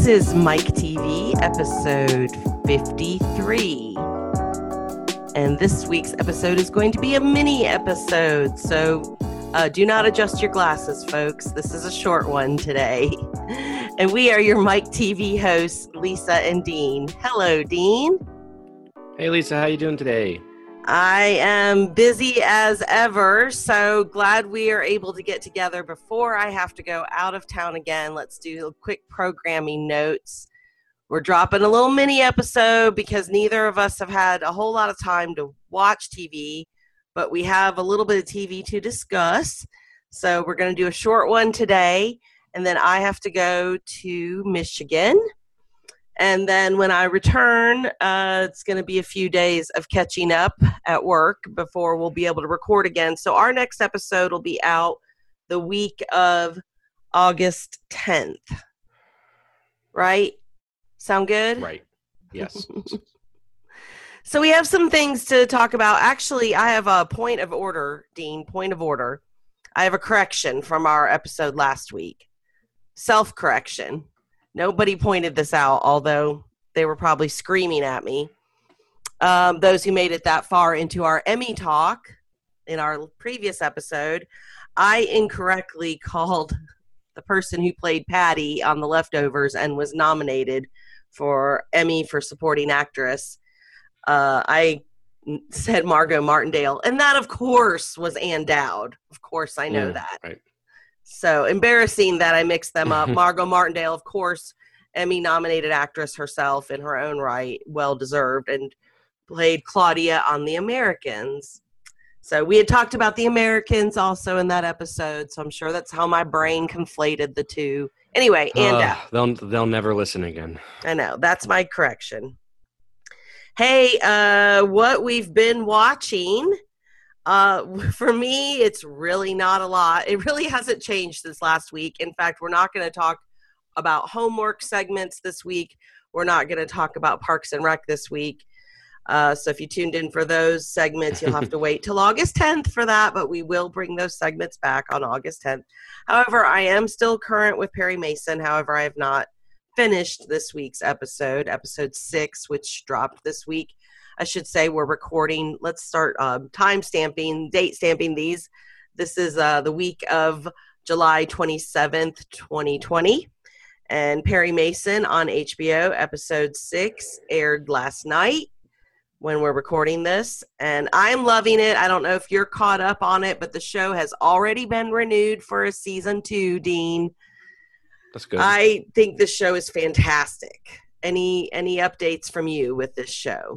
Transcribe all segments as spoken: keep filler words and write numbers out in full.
This is Mike T V, episode fifty-three. And this week's episode is going to be a mini episode, so uh, do not adjust your glasses, folks. This is a short one today. And we are your Mike T V hosts, Lisa and Dean. Hello, Dean. Hey, Lisa. How you doing today? I am busy as ever, so glad we are able to get together before I have to go out of town again. Let's do quick programming notes. We're dropping a little mini episode because neither of us have had a whole lot of time to watch T V, but we have a little bit of T V to discuss. So we're going to do a short one today, and then I have to go to Michigan. And then when I return, uh, it's going to be a few days of catching up at work before we'll be able to record again. So our next episode will be out the week of August tenth. Right? Sound good? Right. Yes. So we have some things to talk about. Actually, I have a point of order, Dean, point of order. I have a correction from our episode last week. Self-correction. Nobody pointed this out, although they were probably screaming at me. Um, those who made it that far into our Emmy talk in our previous episode, I incorrectly called the person who played Patty on The Leftovers and was nominated for Emmy for Supporting Actress. Uh, I said Margot Martindale, and that, of course, was Ann Dowd. Of course, I know yeah, that. Right. So embarrassing that I mixed them up. Margot Martindale, of course, Emmy-nominated actress herself in her own right, well-deserved, and played Claudia on The Americans. So we had talked about The Americans also in that episode, so I'm sure that's how my brain conflated the two. Anyway, and uh, they'll they'll never listen again. I know, that's my correction. Hey, uh, what we've been watching... Uh, for me, it's really not a lot. It really hasn't changed since last week. In fact, we're not going to talk about homework segments this week. We're not going to talk about Parks and Rec this week. Uh, so if you tuned in for those segments, you'll have to wait till August tenth for that, but we will bring those segments back on August tenth. However, I am still current with Perry Mason. However, I have not finished this week's episode, episode six, which dropped this week. I should say we're recording. Let's start um, time stamping, date stamping these. This is uh, the week of July twenty-seventh, twenty twenty. And Perry Mason on H B O, episode six, aired last night when we're recording this. And I'm loving it. I don't know if you're caught up on it, but the show has already been renewed for a season two, Dean. That's good. I think this show is fantastic. Any any updates from you with this show?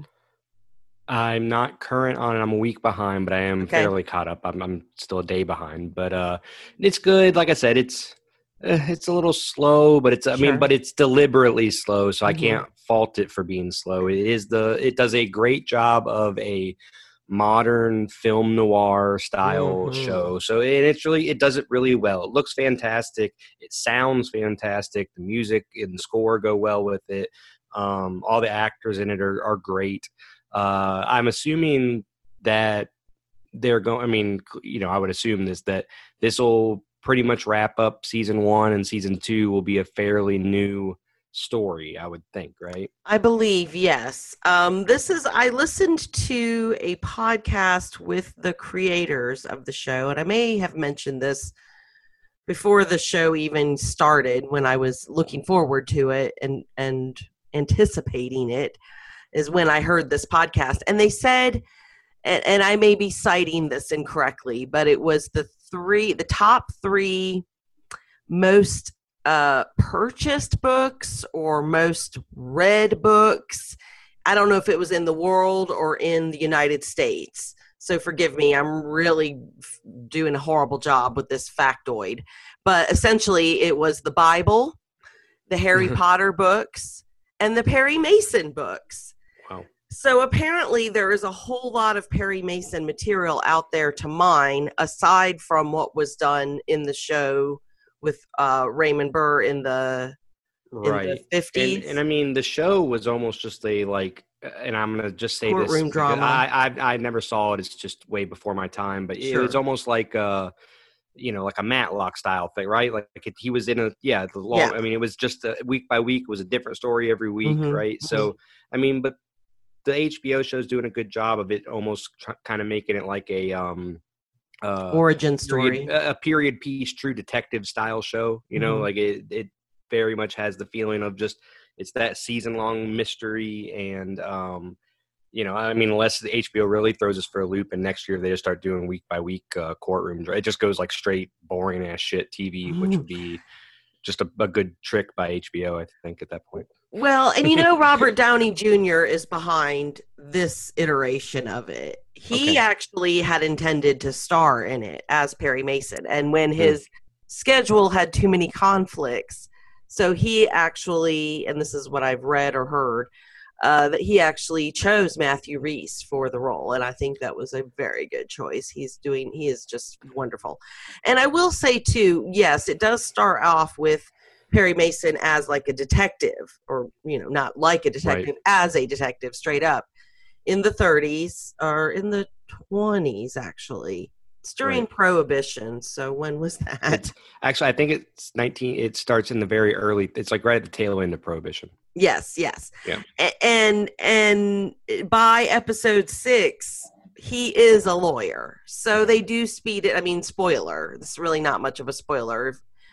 I'm not current on it. I'm a week behind, but I am Okay. fairly caught up. I'm, I'm still a day behind, but uh, it's good. Like I said, it's uh, it's a little slow, but it's I Sure. mean, but it's deliberately slow, so Mhm. I can't fault it for being slow. It is the it does a great job of a modern film noir style Mhm. show. So it, it's really it does it really well. It looks fantastic. It sounds fantastic. The music and the score go well with it. Um, all the actors in it are are great. Uh, I'm assuming that they're going, I mean, you know, I would assume this, that this will pretty much wrap up season one, and season two will be a fairly new story, I would think, right? I believe, yes. Um, this is, I listened to a podcast with the creators of the show, and I may have mentioned this before the show even started when I was looking forward to it and, and anticipating it. Is when I heard this podcast, and they said, and, and I may be citing this incorrectly, but it was the three, the top three most uh, purchased books or most read books. I don't know if it was in the world or in the United States. So forgive me, I'm really doing a horrible job with this factoid. But essentially, it was the Bible, the Harry Potter books, and the Perry Mason books. Wow. So apparently there is a whole lot of Perry Mason material out there to mine, aside from what was done in the show with uh, Raymond Burr in the, Right. in the fifties. And, and I mean, the show was almost just a, like, and I'm going to just say Courtroom this. drama. I, I I never saw it. It's just way before my time. But Sure. it was almost like uh, you know, like a Matlock style thing, right? Like, like it, he was in a, yeah, the long, Yeah. I mean, it was just a, week by week, it was a different story every week, Mhm, right? mhm. So, I mean, but the H B O show's doing a good job of it, almost tr- kind of making it like a, um, uh, Origin period, story. a period piece, true detective style show, you know, Mhm. like it, it very much has the feeling of just, it's that season long mystery. And, um, you know, I mean, unless the H B O really throws us for a loop and next year they just start doing week by week uh, courtrooms, it just goes like straight boring ass shit T V, which would be just a, a good trick by H B O, I think, at that point. Well, and you know, Robert Downey Junior is behind this iteration of it. He Okay. actually had intended to star in it as Perry Mason. And when Hmm. his schedule had too many conflicts, so he actually, and this is what I've read or heard, uh, that he actually chose Matthew Rhys for the role. And I think that was a very good choice. He's doing, he is just wonderful. And I will say, too, yes, it does start off with Perry Mason as like a detective, or, you know, not like a detective, Right. as a detective straight up in the thirties or in the twenties, actually. It's during Right. Prohibition. So when was that? It's actually, I think it's nineteen, it starts in the very early, it's like right at the tail end of Prohibition. Yes, yes. Yeah. A- And and by episode six, he is a lawyer. So they do speed it. I mean, spoiler. It's really not much of a spoiler.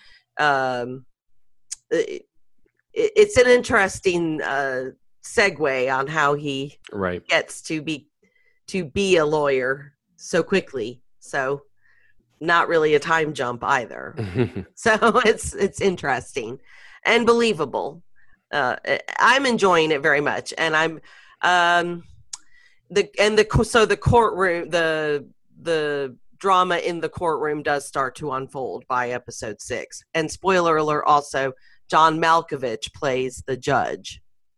Um, it, it's an interesting uh, segue on how he Right. gets to be to be a lawyer so quickly. So not really a time jump either. So it's it's interesting and believable. Uh, I'm enjoying it very much, and I'm um, the and the so the courtroom the the drama in the courtroom does start to unfold by episode six. And spoiler alert, also John Malkovich plays the judge,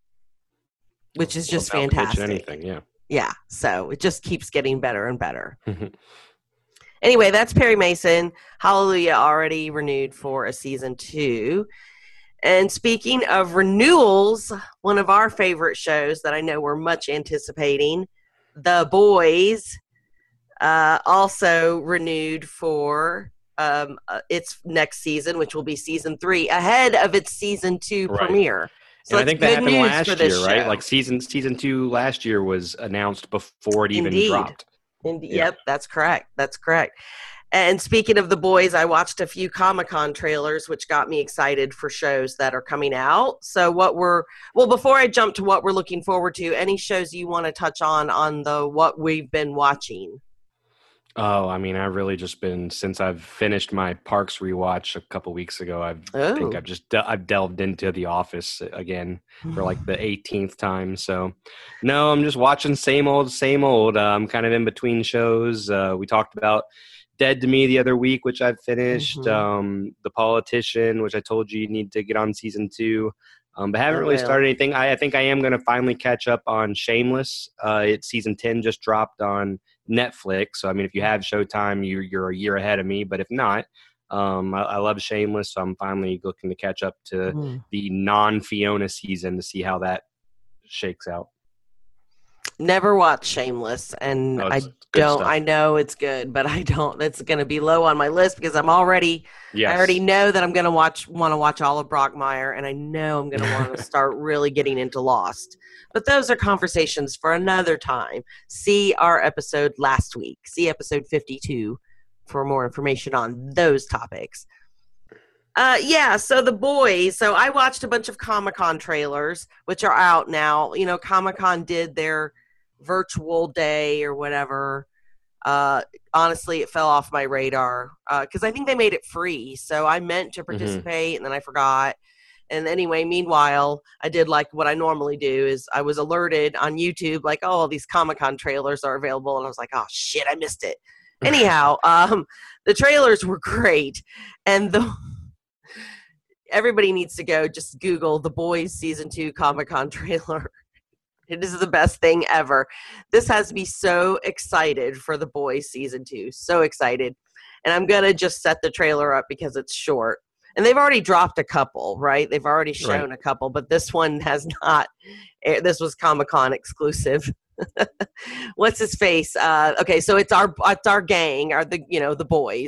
which is just Well, Malkovich and fantastic. anything, yeah. Yeah, so it just keeps getting better and better. Anyway, that's Perry Mason. Hallelujah already renewed for a season two. And speaking of renewals, one of our favorite shows that I know we're much anticipating, The Boys, uh, also renewed for um, uh, its next season, which will be season three, ahead of its season two Right. premiere. So and I that's think that good happened news last for this year, right? show. Like season season two last year was announced before it even Indeed. dropped. Indeed. Yeah. Yep, that's correct. That's correct. And speaking of The Boys, I watched a few Comic-Con trailers, which got me excited for shows that are coming out. So what we're, well, before I jump to what we're looking forward to, any shows you want to touch on, on the what we've been watching? Oh, I mean, I've really just been, since I've finished my Parks rewatch a couple weeks ago, I Oh. think I've just, de- I've delved into The Office again for like the eighteenth time. So no, I'm just watching same old, same old. Uh, I'm kind of in between shows. Uh, we talked about Dead to Me the other week, which I've finished. Mhm. Um, The Politician, which I told you you need to get on season two. Um, but haven't I really will. started anything. I, I think I am going to finally catch up on Shameless. Uh, it's season ten just dropped on Netflix. So, I mean, if you have Showtime, you, you're a year ahead of me. But if not, um, I, I love Shameless. So I'm finally looking to catch up to Mm. the non-Fiona season to see how that shakes out. Never watched Shameless, and Oh, I it's good don't. stuff. I know it's good, but I don't. It's going to be low on my list because I'm already. Yes. I already know that I'm going to watch. Want to watch all of Brockmire, and I know I'm going to want to start really getting into Lost. But those are conversations for another time. See our episode last week. See episode fifty-two for more information on those topics. Uh, yeah, so The Boys. So I watched a bunch of Comic-Con trailers, which are out now. You know, Comic-Con did their virtual day or whatever. Uh, honestly, it fell off my radar because uh, I think they made it free. So I meant to participate, mm-hmm. and then I forgot. And anyway, meanwhile, I did like what I normally do is I was alerted on YouTube, like, oh, all these Comic-Con trailers are available. And I was like, oh, shit, I missed it. Anyhow, um, the trailers were great. And the everybody needs to go just Google The Boys Season two Comic-Con trailer. It is the best thing ever. This has me so excited for The Boys Season two. So excited. And I'm going to just set the trailer up because it's short. And they've already dropped a couple, right? They've already shown right. a couple, but this one has not. This was Comic-Con exclusive. What's his face? Uh, okay, so it's our it's our gang, are the you know the boys.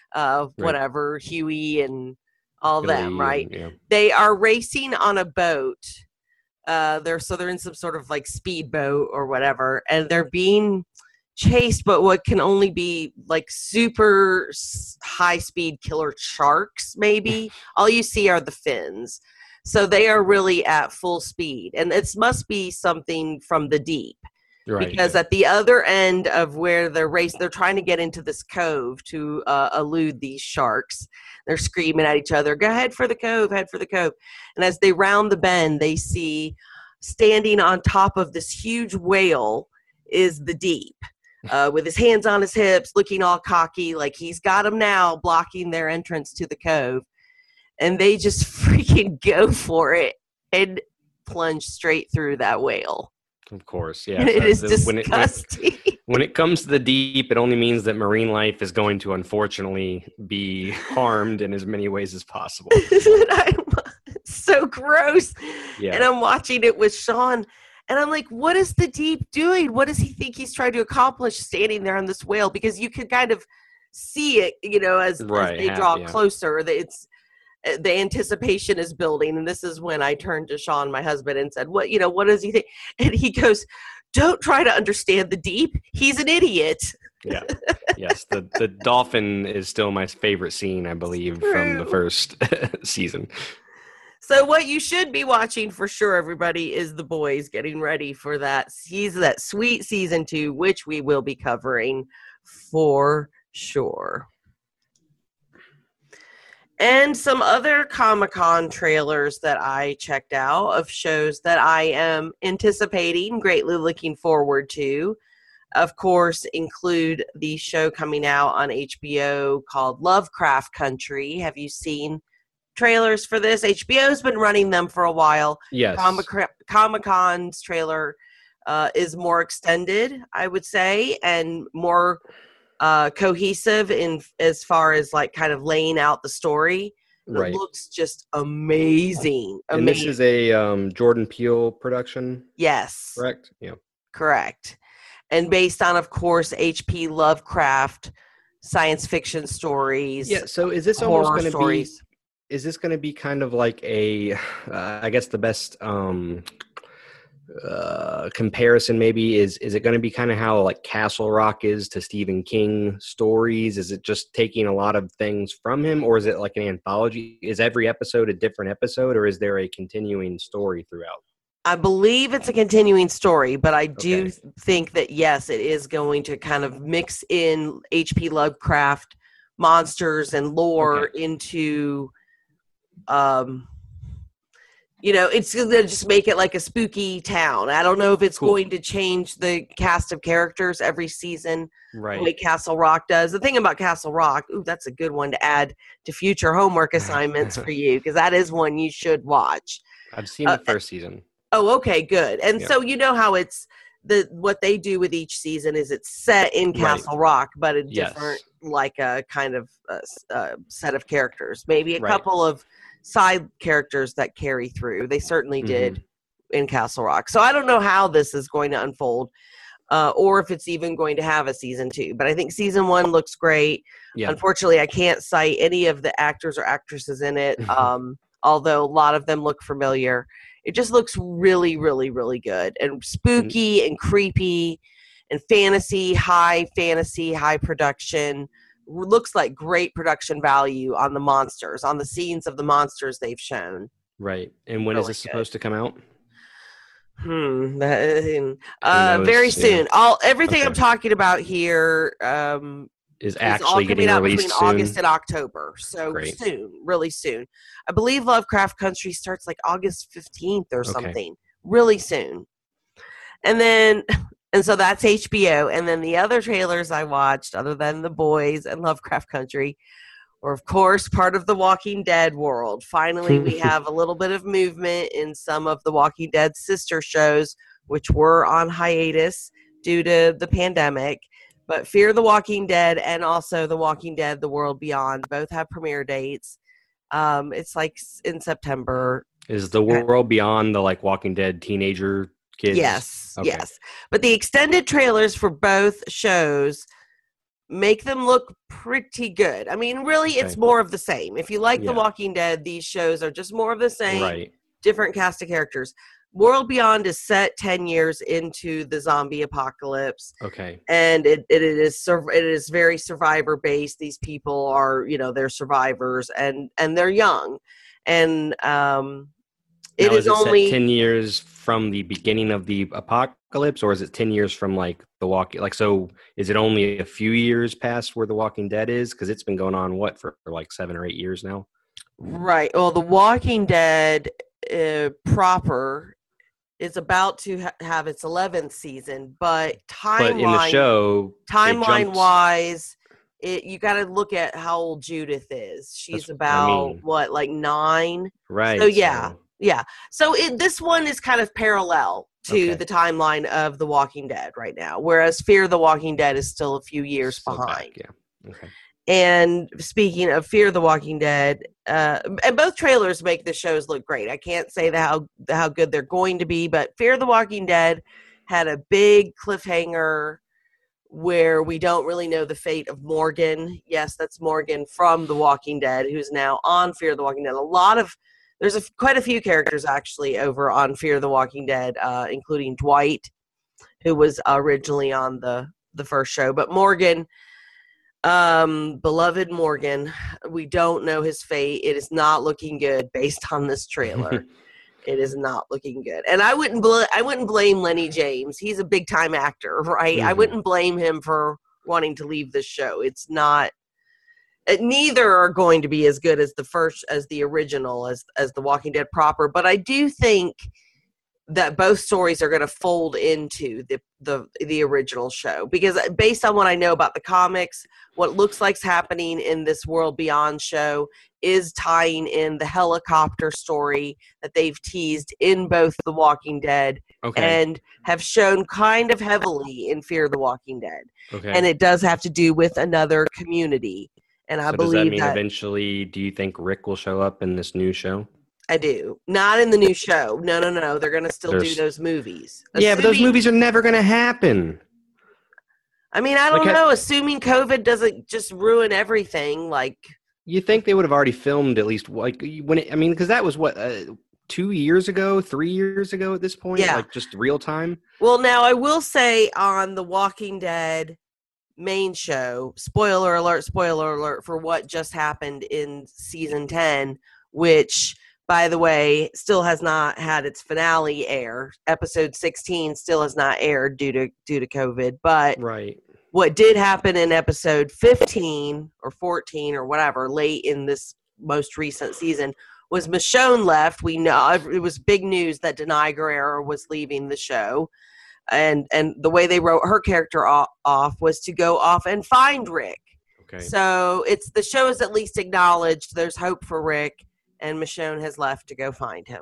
uh, Right. whatever, Huey and all Billy them, right? and, yeah. They are racing on a boat. Uh, they're so they're in some sort of like speedboat or whatever, and they're being chased, but what can only be like super high speed killer sharks, maybe. All you see are the fins. So they are really at full speed. And it must be something from the deep. Right. Because at the other end of where they're racing, they're trying to get into this cove to uh, elude these sharks. They're screaming at each other, go head for the cove, head for the cove. And as they round the bend, they see standing on top of this huge whale is the deep. Uh, with his hands on his hips, looking all cocky, like he's got them now, blocking their entrance to the cove. And they just freaking go for it and plunge straight through that whale. Of course, yeah. It is the, disgusting. When it, when it comes to the deep, it only means that marine life is going to unfortunately be harmed in as many ways as possible. It's so gross. Yeah. And I'm watching it with Sean. And I'm like, what is the deep doing? What does he think he's trying to accomplish standing there on this whale? Because you can kind of see it, you know, as, right, as they have, draw yeah. closer. It's the anticipation is building. And this is when I turned to Sean, my husband, and said, what, you know, what does he think? And he goes, don't try to understand the deep. He's an idiot. Yeah. Yes. The, the dolphin is still my favorite scene, I believe, True. from the first season. So what you should be watching for sure, everybody, is The Boys, getting ready for that season, that sweet season two, which we will be covering for sure. And some other Comic-Con trailers that I checked out of shows that I am anticipating, greatly looking forward to, of course, include the show coming out on H B O called Lovecraft Country. Have you seen trailers for this? H B O's been running them for a while. Yes. Comic- Comic-Con's trailer uh, is more extended, I would say, and more uh, cohesive in as far as like kind of laying out the story. Right. It looks just amazing. And amazing. this is a um, Jordan Peele production? Yes. Correct? Yeah. Correct. And based on, of course, H P Lovecraft science fiction stories. Yeah, so is this almost going to be... Is this going to be kind of like a, uh, I guess the best um, uh, comparison maybe is, is it going to be kind of how like Castle Rock is to Stephen King stories? Is it just taking a lot of things from him, or is it like an anthology? Is every episode a different episode, or is there a continuing story throughout? I believe it's a continuing story, but I do Okay. think that, yes, it is going to kind of mix in H P Lovecraft monsters and lore Okay. into... Um, you know, it's going to just make it like a spooky town. I don't know if it's Cool. going to change the cast of characters every season, Right. like Castle Rock does. The thing about Castle Rock, ooh, that's a good one to add to future homework assignments for you, because that is one you should watch. I've seen Uh, the first season. Oh, okay, good. And Yeah. so you know how it's the what they do with each season is it's set in Castle Right. Rock, but a Yes. different, like a kind of uh, uh, set of characters. Maybe a Right. couple of side characters that carry through. They certainly did Mm-hmm. in Castle Rock. So I don't know how this is going to unfold, uh, or if it's even going to have a season two. But I think season one looks great. Yeah. Unfortunately, I can't cite any of the actors or actresses in it, um, although a lot of them look familiar. It just looks really, really, really good and spooky and creepy and fantasy, high fantasy, high production. Looks like great production value on the monsters, on the scenes of the monsters they've shown. Right. And when is Really this good. supposed to come out? Hmm. that- uh, knows? very Yeah. soon. All everything Okay. I'm talking about here um, Is is all actually coming getting out released between soon? August and October. So Great. soon, really soon. I believe Lovecraft Country starts like August fifteenth or Okay. something. Really soon. And then, and so that's H B O. And then the other trailers I watched, other than The Boys and Lovecraft Country, were of course part of the Walking Dead world. Finally, we have a little bit of movement in some of the Walking Dead sister shows, which were on hiatus due to the pandemic. But Fear the Walking Dead and also The Walking Dead, The World Beyond, both have premiere dates. Um, it's like s- in September. Is the world beyond the like Walking Dead teenager kids? Yes, Okay. yes. But the extended trailers for both shows make them look pretty good. I mean, really, it's Okay. more of the same. If you like Yeah. The Walking Dead, these shows are just more of the same, Right. different cast of characters. World Beyond is set ten years into the zombie apocalypse, Okay. and it, it is sur- it is very survivor based. These people are, you know, they're survivors, and and they're young, and um, it Now, is is it only set ten years from the beginning of the apocalypse, or is it ten years from like the walking? Like, so is it only a few years past where the Walking Dead is? Because it's been going on what for, for like seven or eight years now. right. Well, The Walking Dead uh, proper is about to ha- have its eleventh season, but But in the timeline show, it timeline jumps. wise, it you got to look at how old Judith is. She's That's what I about mean. what, like nine. Right. So yeah, so- yeah. So it, this one is kind of parallel to Okay. the timeline of The Walking Dead right now, whereas Fear the Walking Dead is still a few years still behind. back, yeah. Okay. And speaking of Fear the Walking Dead, uh, and both trailers make the shows look great. I can't say that how how good they're going to be, but Fear the Walking Dead had a big cliffhanger where we don't really know the fate of Morgan. Yes, that's Morgan from The Walking Dead, who's now on Fear the Walking Dead. A lot of there's a, quite a few characters actually over on Fear the Walking Dead, uh, including Dwight, who was originally on the the first show, but Morgan. Um, beloved Morgan, we don't know his fate. It is not looking good based on this trailer. It is not looking good, and I wouldn't bl- I wouldn't blame Lenny James. He's a big time actor, right? Mm-hmm. I wouldn't blame him for wanting to leave the show. It's not. It, neither are going to be as good as the first, as the original, as as The Walking Dead proper. But I do think that both stories are going to fold into the, the the original show, because based on what I know about the comics, what looks like's happening in this World Beyond show is tying in the helicopter story that they've teased in both The Walking Dead Okay. and have shown kind of heavily in Fear the Walking Dead. Okay. And it does have to do with another community. And I so does that believe mean that eventually, do you think Rick will show up in this new show? I do. Not in the new show. No, no, no. They're going to still There's- do those movies. Yeah, but those Assuming- movies are never going to happen. I mean, I don't Like, I- know. Assuming COVID doesn't just ruin everything, like, You think they would have already filmed at least like when it, I mean, because that was what uh, two years ago, three years ago at this point, Yeah. like just real time. well, now I will say on the Walking Dead main show, spoiler alert, spoiler alert for what just happened in season ten, which, by the way, still has not had its finale air. Episode sixteen still has not aired due to due to COVID, but Right. what did happen in episode fifteen or fourteen or whatever, late in this most recent season, was Michonne left. We know it was big news that Denai Guerrero was leaving the show. And and the way they wrote her character off, off was to go off and find Rick. Okay. So it's the show is at least acknowledged there's hope for Rick, and Michonne has left to go find him.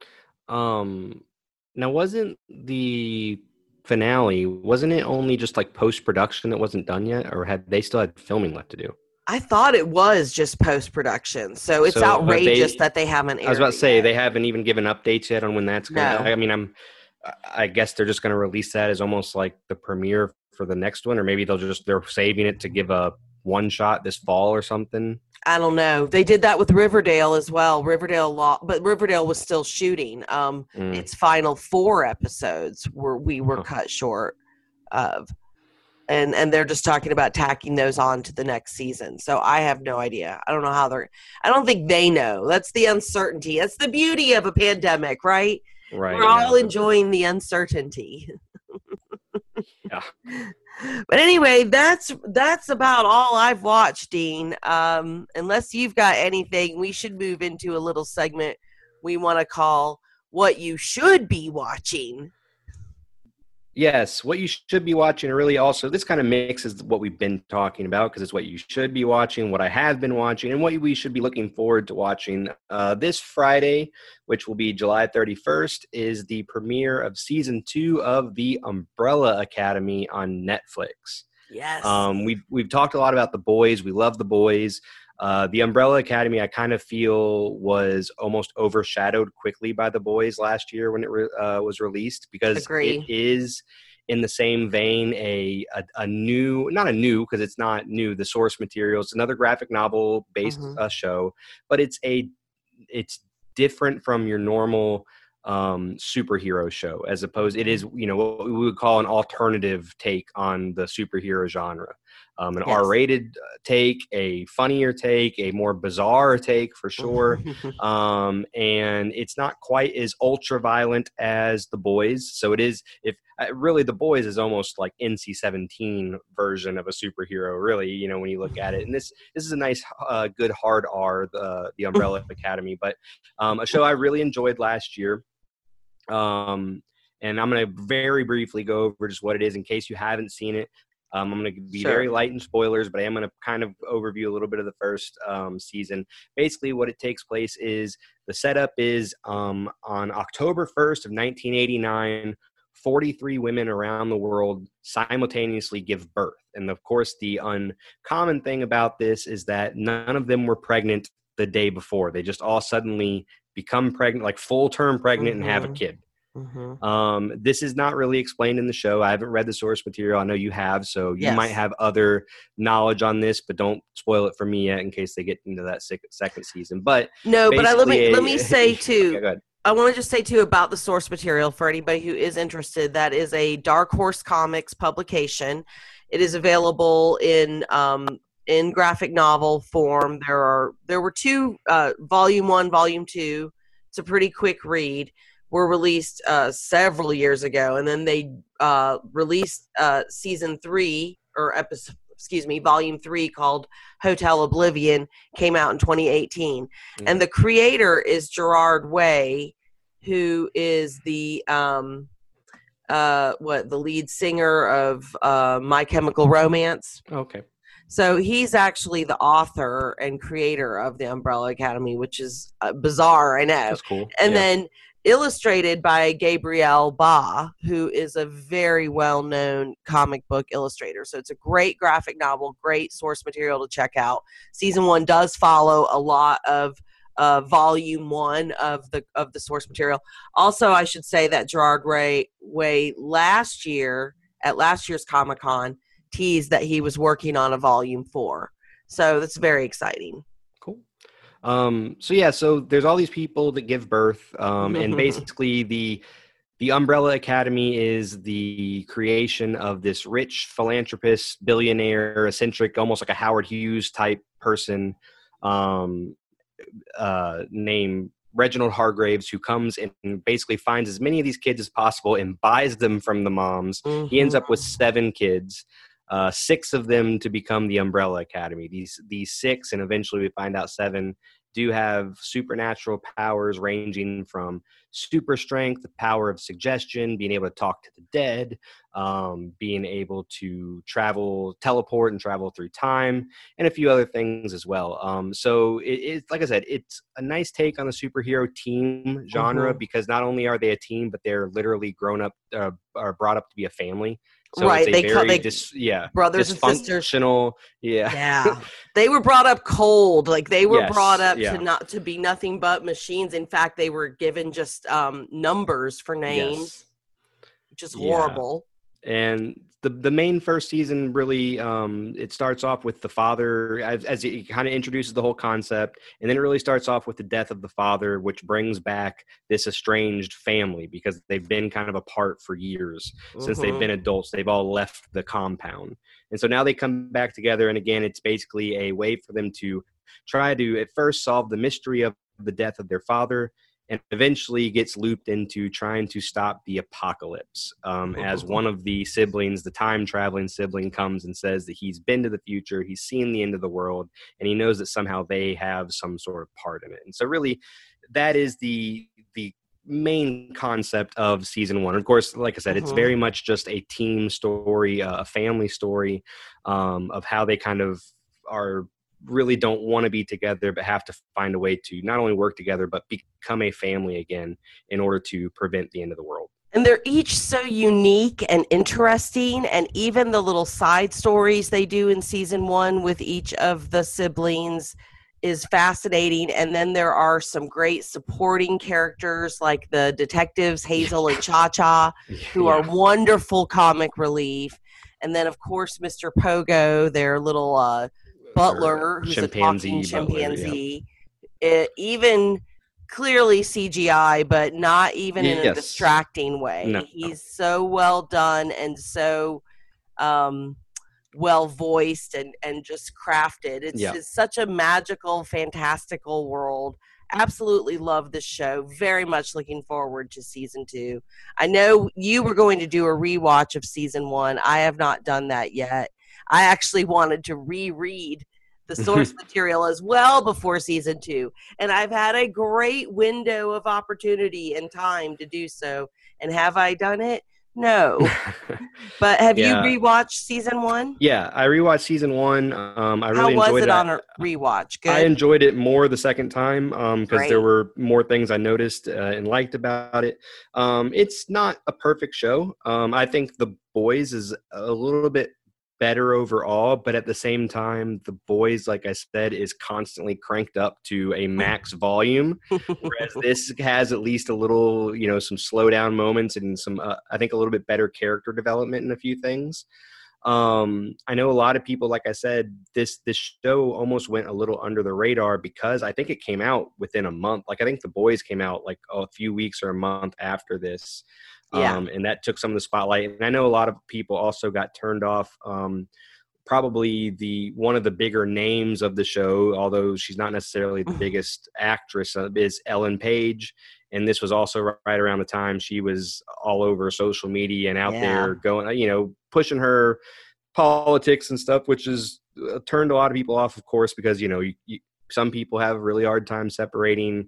Um, now wasn't the finale, wasn't it only just like post-production that wasn't done yet, or had they still had filming left to do? I thought it was just post-production, so it's So, have outrageous they- that they haven't aired I was about it to say yet. they haven't even given updates yet on when that's going to No. I mean, I'm I guess they're just going to release that as almost like the premiere for the next one, or maybe they'll just they're saving it to give a one shot this fall or something. I don't know. They did that with Riverdale as well. Riverdale, lo- but Riverdale was still shooting. Um, Mm. its final four episodes were we were Huh. cut short of, and and they're just talking about tacking those on to the next season. So I have no idea. I don't know how they're. I don't think they know. That's the uncertainty. That's the beauty of a pandemic, right? Right. We're yeah. all enjoying the uncertainty. Yeah. But anyway, that's that's about all I've watched, Dean. Um, unless you've got anything, we should move into a little segment we want to call "What You Should Be Watching." Yes, what you should be watching, really also, this kind of mixes what we've been talking about because it's what you should be watching, what I have been watching, and what we should be looking forward to watching. Uh, this Friday, which will be July thirty-first, is the premiere of season two of The Umbrella Academy on Netflix. Yes. Um, we've, we've talked a lot about The Boys. We love The Boys. Uh, the Umbrella Academy, I kind of feel, was almost overshadowed quickly by The Boys last year when it re- uh, was released because Agree. it is in the same vein, a a, a new, not a new because it's not new, the source material. It's another graphic novel based Mhm. uh, show, but it's a it's different from your normal um superhero show, as opposed it is, you know, what we would call an alternative take on the superhero genre, um an Yes. R-rated take, a funnier take, a more bizarre take for sure. Um and it's not quite as ultra violent as The Boys, so it is, if uh, really The Boys is almost like N C seventeen version of a superhero, really, you know, when you look at it. And this this is a nice uh good hard R, the the Umbrella Academy, but um a show I really enjoyed last year. Um, and I'm going to very briefly go over just what it is in case you haven't seen it. Um, I'm going to be Sure. very light in spoilers, but I am going to kind of overview a little bit of the first um, season. Basically, what it takes place is the setup is um, on October first of nineteen eighty-nine, forty-three women around the world simultaneously give birth. And of course, the uncommon thing about this is that none of them were pregnant the day before. They just all suddenly become pregnant, like full term pregnant, Mhm. and have a kid. Mhm. Um, this is not really explained in the show. I haven't read the source material. I know you have, so you Yes. might have other knowledge on this, but don't spoil it for me yet in case they get into that sec- second season. But No, but I, let me basically let a- me say too. Okay, go ahead. I want to just say too about the source material for anybody who is interested. That is a Dark Horse Comics publication. It is available in um, in graphic novel form. There are there were two uh, volume one, volume two. It's a pretty quick read. Were released uh, several years ago, and then they uh, released uh, season three or episode, excuse me, volume three called Hotel Oblivion. Came out in twenty eighteen, Mm-hmm. and the creator is Gerard Way, who is the um, uh, what the lead singer of uh, My Chemical Romance. Okay. So he's actually the author and creator of the Umbrella Academy, which is uh, bizarre, I know. That's cool. And Yeah. then illustrated by Gabrielle Ba, who is a very well-known comic book illustrator. So it's a great graphic novel, great source material to check out. Season one does follow a lot of uh, volume one of the of the source material. Also, I should say that Gerard Way, Way last year at last year's Comic-Con teased that he was working on a volume four. So that's very exciting. Cool. Um, so yeah, so there's all these people that give birth, um, and basically the the Umbrella Academy is the creation of this rich philanthropist, billionaire, eccentric, almost like a Howard Hughes type person, um, uh, named Reginald Hargraves, who comes and basically finds as many of these kids as possible and buys them from the moms. Mm-hmm. He ends up with seven kids. Uh, six of them to become the Umbrella Academy. These these six, and eventually we find out seven, do have supernatural powers ranging from super strength, the power of suggestion, being able to talk to the dead, um, being able to travel, teleport and travel through time, and a few other things as well. Um, so it, it's, like I said, it's a nice take on the superhero team genre, Mm-hmm. because not only are they a team, but they're literally grown up, uh, are brought up to be a family. So right, it's a they very call they dis, yeah, brothers and sisters. dysfunctional, yeah, Yeah, they were brought up cold. Like they were Yes, brought up yeah. to not to be nothing but machines. In fact, they were given just um, numbers for names, yes. which is Yeah. horrible. And the the main first season really, um, it starts off with the father, as, as it kind of introduces the whole concept, and then it really starts off with the death of the father, which brings back this estranged family because they've been kind of apart for years. Since they've Mhm. been adults, they've all left the compound, and so now they come back together. And again, it's basically a way for them to try to at first solve the mystery of the death of their father, and eventually gets looped into trying to stop the apocalypse. Um, as one of the siblings, the time-traveling sibling, comes and says that he's been to the future, he's seen the end of the world, and he knows that somehow they have some sort of part in it. And so really, that is the the main concept of season one. Of course, like I said, it's Mhm. very much just a team story, uh, a family story, um, of how they kind of are really don't want to be together, but have to find a way to not only work together, but become a family again in order to prevent the end of the world. And they're each so unique and interesting, and even the little side stories they do in season one with each of the siblings is fascinating. And then there are some great supporting characters like the detectives, Hazel and Cha-Cha, who Yeah. are wonderful comic relief. And then, of course, Mister Pogo, their little uh, butler, who's a talking chimpanzee. It, even clearly C G I, but not even in a Yes. distracting way. No. He's so well done and so um, well voiced and, and just crafted. It's, Yeah. it's such a magical, fantastical world. Absolutely love this show. Very much looking forward to season two. I know you were going to do a rewatch of season one. I have not done that yet. I actually wanted to reread the source material as well before season two. And I've had a great window of opportunity and time to do so. And have I done it? No. But have Yeah. you rewatched season one? Yeah, I rewatched season one. Um, I really How was enjoyed it that. on a rewatch? Good. I enjoyed it more the second time because Great. there were more things I noticed uh, and liked about it. Um, it's not a perfect show. Um, I think The Boys is a little bit better overall, but at the same time, The Boys, like I said, is constantly cranked up to a max volume, whereas this has at least a little, you know, some slow down moments and some, uh, I think, a little bit better character development in a few things. Um, I know a lot of people, like I said, this this show almost went a little under the radar because I think it came out within a month. Like I think The Boys came out like a few weeks or a month after this. Yeah. Um, and that took some of the spotlight. And I know a lot of people also got turned off. Um, probably the one of the bigger names of the show, although she's not necessarily the biggest actress, uh, is Ellen Page. And this was also right around the time she was all over social media and out Yeah. there going, you know, pushing her politics and stuff, which has uh, turned a lot of people off, of course, because, you know, you, you, some people have a really hard time separating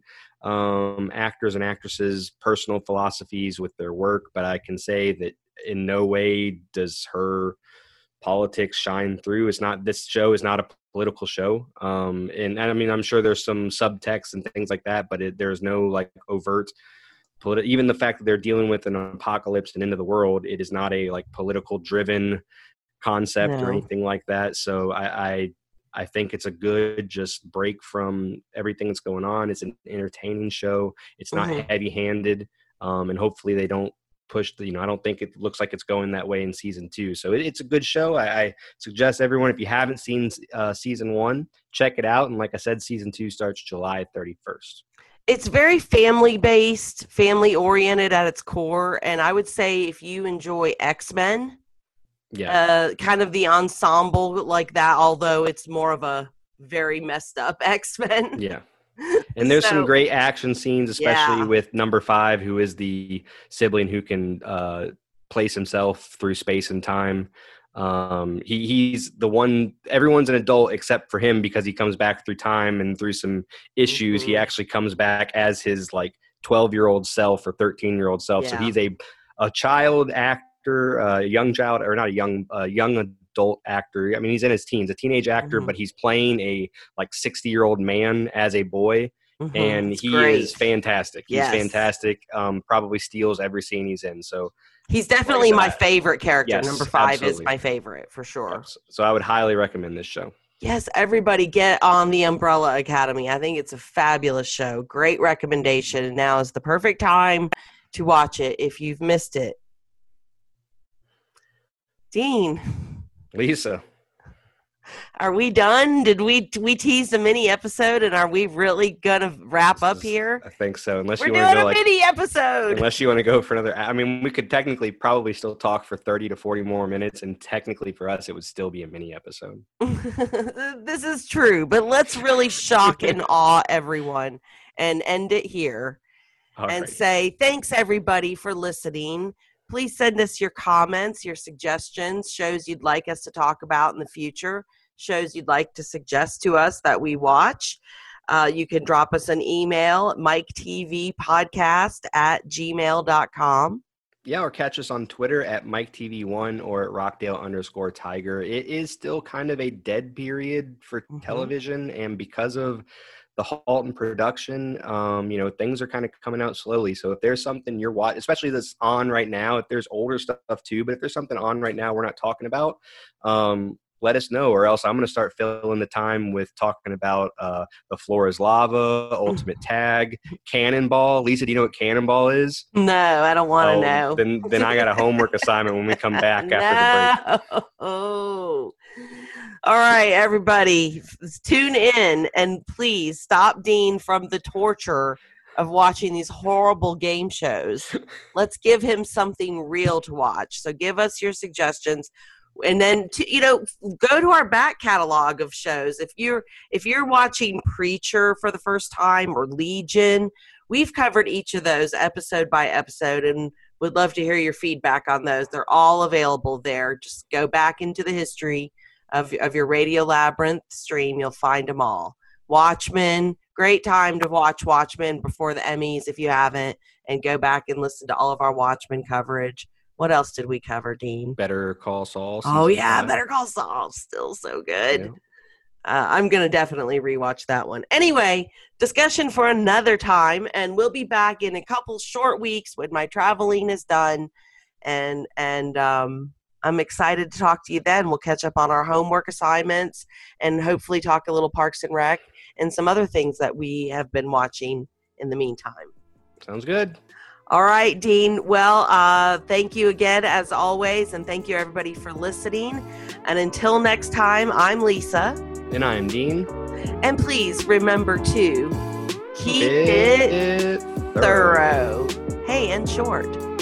um, actors and actresses' personal philosophies with their work. But I can say that in no way does her politics shine through. It's not, this show is not a political show. Um, and, and I mean, I'm sure there's some subtext and things like that, but it, there's no like overt politi- even the fact that they're dealing with an apocalypse and end of the world, it is not a like political driven concept No. or anything like that. So I, I, I think it's a good just break from everything that's going on. It's an entertaining show. It's not Mhm. heavy handed. Um, and hopefully they don't push the, you know, I don't think it looks like it's going that way in season two. So it, it's a good show. I, I suggest everyone, if you haven't seen uh, season one, check it out. And like I said, season two starts July thirty-first. It's very family based, family oriented at its core. And I would say if you enjoy X-Men, Yeah. uh, kind of the ensemble like that, although it's more of a very messed up X-Men. Yeah. And there's So- some great action scenes, especially Yeah. with number five, who is the sibling who can uh, place himself through space and time. Um, he, he's the one, everyone's an adult except for him because he comes back through time and through some issues. Mhm. He actually comes back as his like twelve year old self or thirteen year old self. So Yeah. he's a, a child actor, a uh, young child, or not a young, uh, young adult actor. I mean, he's in his teens, a teenage actor, Mhm. but he's playing a like sixty year old man as a boy. Mhm. And It's he great. is fantastic. He's Yes. fantastic. Um, probably steals every scene he's in. So He's definitely Like I my said, favorite character. yes, Number five absolutely. is my favorite for sure. so, so I would highly recommend this show. Yes, everybody get on the Umbrella Academy. I think it's a fabulous show. Great recommendation. And now is the perfect time to watch it if you've missed it. Dean, Lisa, are we done? Did we we tease a mini episode and are we really gonna wrap up this is- here? I think so. Unless We're you doing want to a go like, mini episode. unless you want to go for another. I mean, we could technically probably still talk for thirty to forty more minutes, and technically for us, it would still be a mini episode. This is true, but let's really shock and awe everyone and end it here. All and right. say thanks everybody for listening. Please send us your comments, your suggestions, shows you'd like us to talk about in the future, shows you'd like to suggest to us that we watch. Uh, you can drop us an email, mike t v podcast at gmail dot com. Yeah, or catch us on Twitter at Mike T V one or at Rockdale underscore Tiger. It is still kind of a dead period for Mhm. television, and because of the halt in production, um, you know, things are kind of coming out slowly. So if there's something you're watching, especially that's on right now, if there's older stuff too, but if there's something on right now we're not talking about, um, let us know, or else I'm going to start filling the time with talking about uh, The Floor is Lava, Ultimate Tag, Cannonball. Lisa, do you know what Cannonball is? No, I don't want to oh, know. Then, then I got a homework assignment when we come back no. after the break. Oh. All right, everybody, tune in and please stop Dean from the torture of watching these horrible game shows. Let's give him something real to watch. So give us your suggestions, and then to, you know, go to our back catalog of shows. If you're if you're watching Preacher for the first time or Legion, we've covered each of those episode by episode, and would love to hear your feedback on those. They're all available there. Just go back into the history of of your Radio Labyrinth stream. You'll find them all. Watchmen, great time to watch Watchmen before the Emmys if you haven't, and go back and listen to all of our Watchmen coverage. What else did we cover, Dean? Better Call Saul. Oh, yeah, five. Better Call Saul. Still so good. Yeah. Uh, I'm going to definitely rewatch that one. Anyway, discussion for another time, and we'll be back in a couple short weeks when my traveling is done, and and um, I'm excited to talk to you then. We'll catch up on our homework assignments and hopefully talk a little Parks and Rec and some other things that we have been watching in the meantime. Sounds good. All right, Dean. Well, uh, thank you again, as always, and thank you, everybody, for listening. And until next time, I'm Lisa. And I'm Dean. And please remember to keep it, it thorough. thorough. Hey, and short.